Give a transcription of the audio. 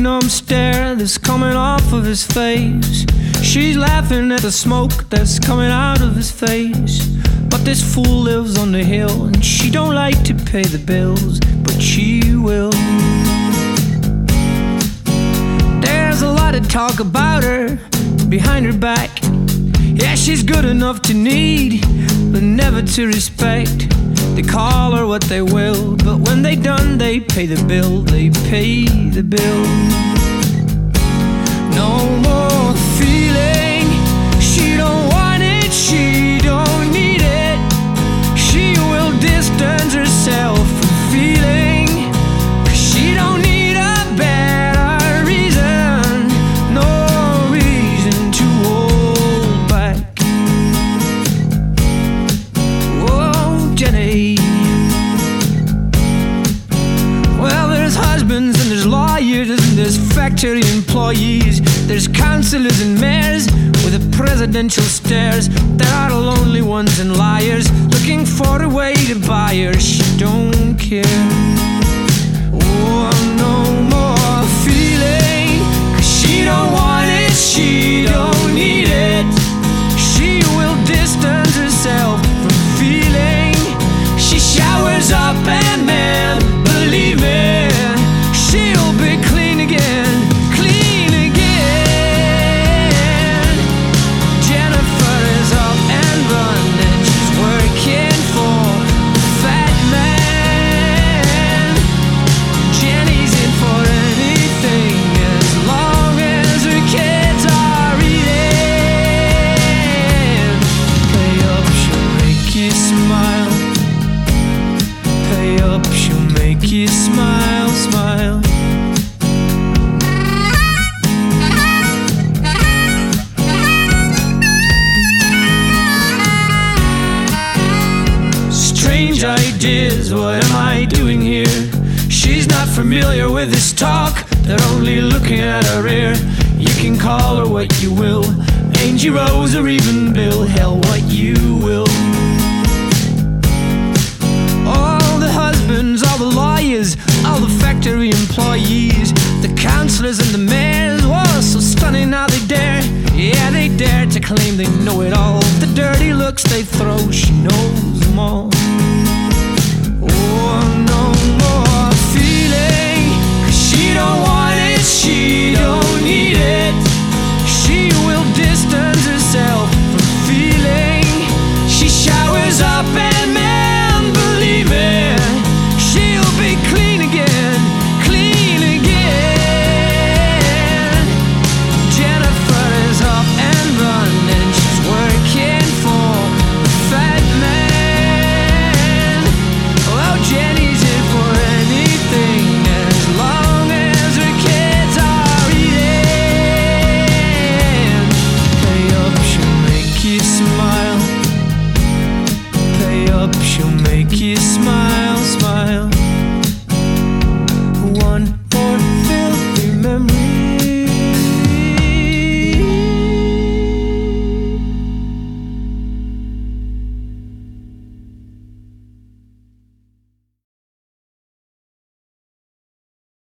numb stare that's coming off of his face. She's laughing at the smoke that's coming out of his face. But this fool lives on the hill, and she don't like to pay the bills, but she will. There's a lot of talk about her behind her back. Yeah, she's good enough to need, but never to respect. They call her what they will, but when they done, they pay the bill. They pay the bill. No more feeling. She don't want it, she don't need it. She will distance herself from feeling, 'cause she don't need a better reason. No reason to hold back. Whoa, Jenny. Well, there's husbands and there's lawyers and there's factory employees. There's councillors and mayors with the presidential stares. There are the lonely ones and liars looking for a way to buy her. She don't care. Oh, no more feeling, 'cause she don't want it, she don't need it. She will distance herself from feeling. She showers up and man, believe me, she'll be clean again. You smile, smile. Strange ideas, what am I doing here? She's not familiar with this talk, they're only looking at her ear. You can call her what you will, Angie Rose or even Bill, hell what you will. All the lawyers, all the factory employees, the councillors and the mayors, whoa, so stunning how they dare. Yeah, they dare to claim they know it all. The dirty looks they throw, she knows them all.